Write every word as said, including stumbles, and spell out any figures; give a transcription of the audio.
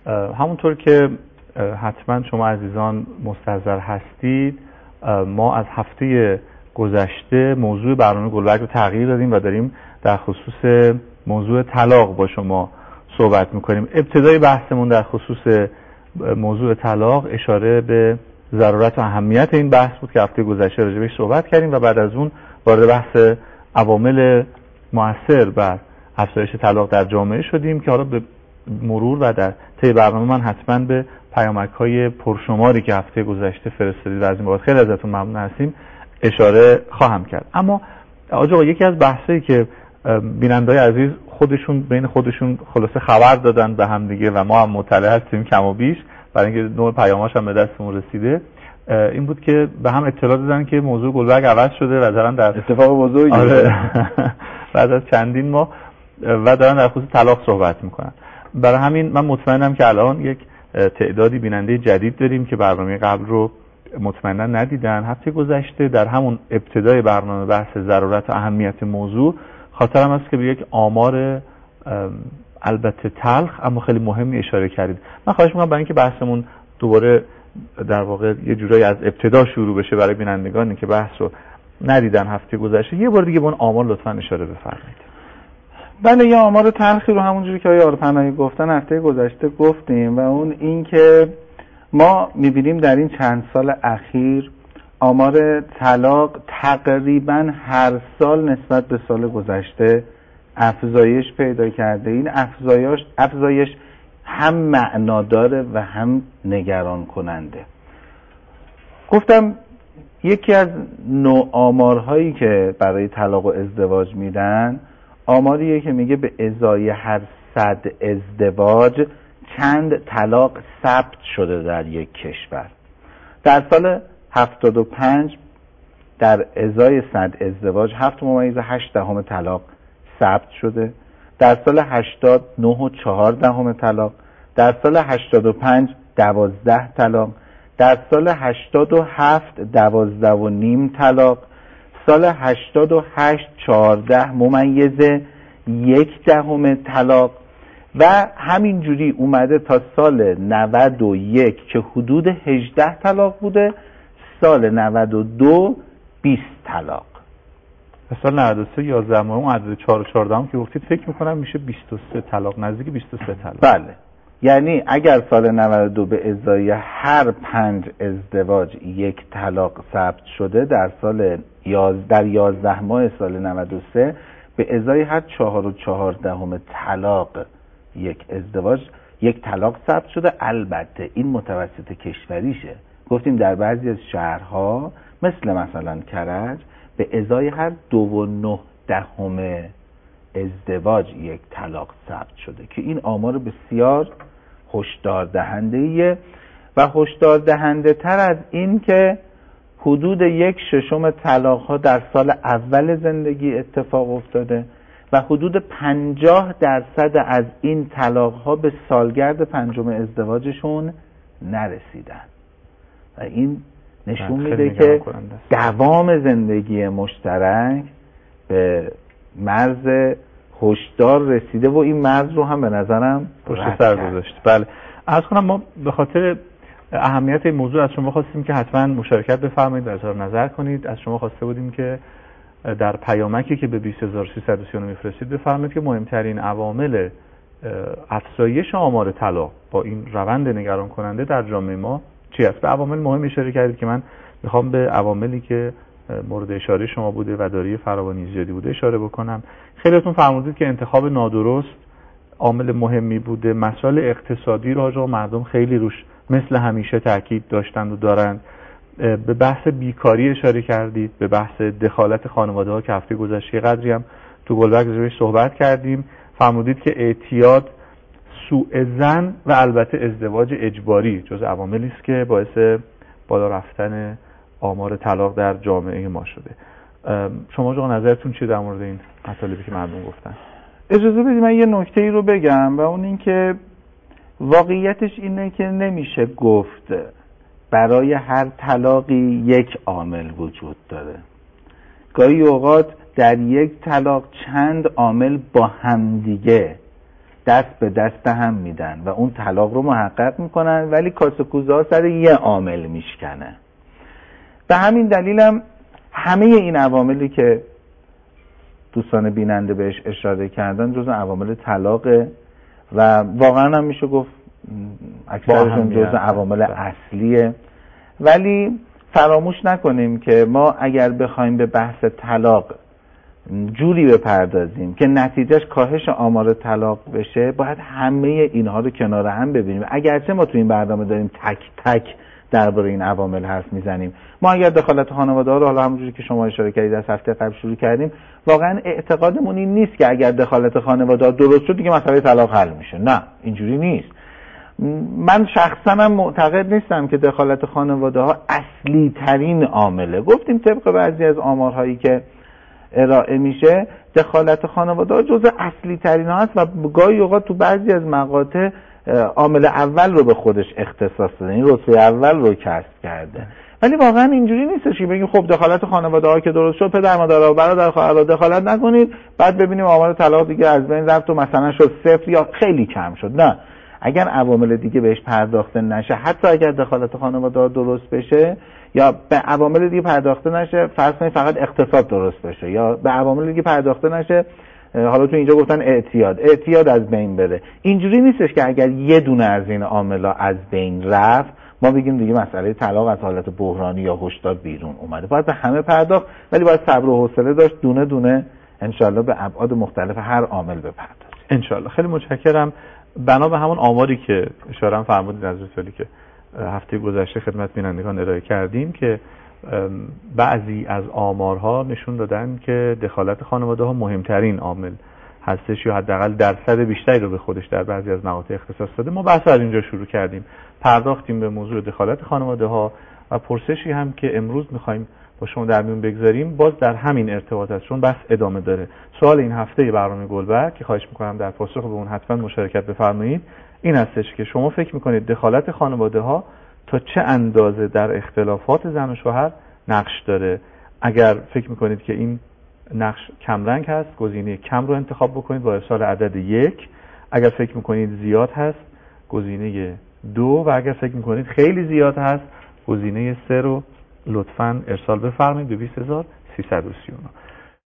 همونطور که حتما شما عزیزان مستحضر هستید، ما از هفته گذشته موضوع برنامه گلبرگ رو تغییر دادیم و داریم در خصوص موضوع طلاق با شما صحبت میکنیم. ابتدای بحثمون در خصوص موضوع طلاق اشاره به ضرورت و اهمیت این بحث بود که هفته گذشته راجع بهش صحبت کردیم و بعد از اون وارد بحث عوامل مؤثر بر افزایش طلاق در جامعه شدیم که حالا به مرور و در طی برنامه من حتما به پیامک‌های پرشماری که هفته گذشته فرستادید و از این بابت خیلی ازتون ممنون هستیم اشاره خواهم کرد. اما آقا یکی از بحثایی که بیننده‌های عزیز خودشون بین خودشون خلاصه خبر دادن به هم دیگه و ما هم مطلع هستیم کم و بیش، برای اینکه نوع پیاماش هم به دستمون رسیده، این بود که به هم اطلاع دادن که موضوع گلبرگ عوض شده و دارن در اتفاق بزرگی آره بعد از چندین ماه و دارن در خصوص طلاق صحبت میکنن. برای همین من مطمئنم که الان یک تعدادی بیننده جدید داریم که برنامه قبل رو مطمئنا ندیدن. هفته گذشته در همون ابتدای برنامه بحث ضرورت و اهمیت موضوع خاطرم است که به یک آمار البته تلخ اما خیلی مهمی اشاره کردید. من خواهش میکنم برای اینکه بحثمون دوباره در واقع یه جورایی از ابتدا شروع بشه برای بینندگانی که بحث رو ندیدن هفته گذشته، یه بار دیگه به اون آمار لطفاً اشاره بفرمایید. بله، یه آمار تلخی رو همونجوری که آقای آرپناهی گفتن هفته گذشته گفتیم و اون این که ما می‌بینیم در این چند سال اخیر آمار طلاق تقریباً هر سال نسبت به سال گذشته افزایش پیدا کرده. این افزایش افزایش هم معناداره و هم نگران کننده. گفتم یکی از نوع آمارهایی که برای طلاق و ازدواج میدن آماریه که میگه به ازای هر صد ازدواج چند طلاق ثبت شده در یک کشور. در سال هفتاد و پنج در ازای صد ازدواج هفت ممیز هشت دهم طلاق ثبت شده. در سال هشتاد نه و چهار دهم طلاق. در سال هشتاد و پنج دوازده طلاق. در سال هشتاد و هفت دوازده و نیم طلاق. سال هشتاد و هشت چهارده ممیز یک دهم طلاق و همینجوری اومده تا سال نود و یک که حدود هجده طلاق بوده، سال نود و دو بیست طلاق. سال نود و سه یازده ماه اون عدد چهار و چهارده هم که گفتید فکر میکنم میشه بیست و سه طلاق، نزدیک بیست و سه طلاق. بله، یعنی اگر سال نود و دو به ازای هر پنج ازدواج یک طلاق ثبت شده، در سال یازده در یازده ماه سال نود و سه به ازای هر چهار و چهاردهم طلاق یک ازدواج یک طلاق ثبت شده. البته این متوسط کشوریشه. گفتیم در بعضی از شهرها مثل مثلا کرج به ازای هر دو و نه دهم ازدواج یک طلاق ثبت شده که این آمار بسیار هشدار دهنده‌ایه و هشدار دهنده تر از این که حدود یک ششم طلاق ها در سال اول زندگی اتفاق افتاده و حدود پنجاه درصد از این طلاق ها به سالگرد پنجم ازدواجشون نرسیدن و این نشون میده که دوام زندگی مشترک به مرز هشدار رسیده و این مرز رو هم به نظرم پشت سر گذاشته. بله، عرض کنم ما به خاطر اهمیت این موضوع از شما خواستیم که حتما مشارکت بفرمایید و اظهار نظر کنید. از شما خواسته بودیم که در پیامکی که به بیست هزار و سیصد و سی و نه میفرستید بفرمایید که مهمترین عوامل افزایش آمار طلاق با این روند نگران کننده در جامعه ما چی است. به عوامل مهم اشاره کردید که من میخوام به عواملی که مورد اشاره شما بوده و داری فراوانی زیادی بوده اشاره بکنم. خیلیتون فرمودید که انتخاب نادرست عامل مهمی بوده. مسائل اقتصادی رو آقا مردم خیلی روش مثل همیشه تاکید داشتند و دارند. به بحث بیکاری اشاره کردید، به بحث دخالت خانواده ها که هفته گذشته قدری هم تو گلبرگ روش صحبت کردیم. فرمودید که اعتیاد، سوء ظن و البته ازدواج اجباری جز عواملی است که باعث بالا رفتن آمار طلاق در جامعه ما شده. شما آقا نظرتون چیه در مورد این مطالبی که مردم گفتن؟ اجازه بدید من یه نکته ای رو بگم و اون این که واقعیتش اینه که نمیشه گفت برای هر طلاقی یک عامل وجود داره. گاهی اوقات در یک طلاق چند عامل با همدیگه دست به دست هم میدن و اون طلاق رو محقق میکنن، ولی کاسه کوزه ها سر یه عامل میشکنه. به همین دلیلم همه این عواملی که دوستان بیننده بهش اشاره کردن جزو عوامل طلاقه و واقعا هم میشه گفت اکثرشون جزو عوامل اصلیه. ولی فراموش نکنیم که ما اگر بخوایم به بحث طلاق جوری بپردازیم که نتیجهش کاهش آمار طلاق بشه، باید همه اینها رو کنار هم ببینیم. اگرچه ما تو این برنامه داریم تک تک درباره این عوامل حرف میزنیم، ما اگر دخالت خانواده ها رو حالا همونجوری که شما اشاره کردید از هفته قبل شروع کردیم، واقعا اعتقادمون این نیست که اگر دخالت خانواده ها درست شد دیگه مسئله طلاق حل میشه. نه، اینجوری نیست. من شخصا هم معتقد نیستم که دخالت خانواده ها اصلی ترین عامله. گفتیم طبق بعضی از آمارهایی که ارائه میشه دخالت خانواده ها جزء اصلی ترین ها هست و گاهی اوقات تو بعضی از مقاطع عامل اول رو به خودش اختصاص داده، این رتبه اول رو کسب کرده. ولی واقعا اینجوری نیستش که بگیم خب دخالت خانواده ها که درست شد پدر مادر و برادر خواهر دخالت نکنید بعد ببینیم آمار طلاق دیگه از بین رفت و مثلا شد صفر یا خیلی کم شد. نه، اگر عوامل دیگه بهش پرداخته نشه، حتی اگر دخالت خانواده ها درست بشه یا به عوامل دیگه پرداخته نشه، فرض کنید فقط اقتصاد درست بشه یا به عوامل دیگه پرداخته نشه، حالا تو اینجا گفتن اعتیاد اعتیاد از بین بره، اینجوری نیستش که اگر یه دونه از این عاملا از بین رفت ما بگیم دیگه مسئله طلاق از حالت بحرانی یا هشدار بیرون اومده. باید به همه پرداخت، ولی باید صبر و حوصله داشت دونه دونه انشالله به ابعاد مختلف هر عامل بپردازیم انشالله. خیلی متشکرم. بنا به همون آماری که اشاره هم فرمودید از سالی که هفته گذشته خدمت بینندگان ارائه کردیم که بعضی از آمارها نشون دادن که دخالت خانواده ها مهمترین عامل هستش یا حداقل درصد بیشتری رو به خودش در بعضی از مقاطع اختصاص داده. ما بحث از اینجا شروع کردیم، پرداختیم به موضوع دخالت خانواده ها و پرسشی هم که امروز میخوایم با شما در میون بگذاریم باز در همین ارتباط است، چون بحث ادامه داره. سوال این هفته برنامه گلبرگ که خواهش میکنم در پاسخ به اون حتما مشارکت بفرمایید این هستش که شما فکر میکنید دخالت خانواده ها تا چه اندازه در اختلافات زن و شوهر نقش داره؟ اگر فکر میکنید که این نقش کمرنگ هست گزینه کم رو انتخاب بکنید با ارسال عدد یک، اگر فکر میکنید زیاد هست گزینه دو و اگر فکر میکنید خیلی زیاد هست گزینه سه رو لطفاً ارسال بفرمایید به بیست هزار و سیصد و سی و نه.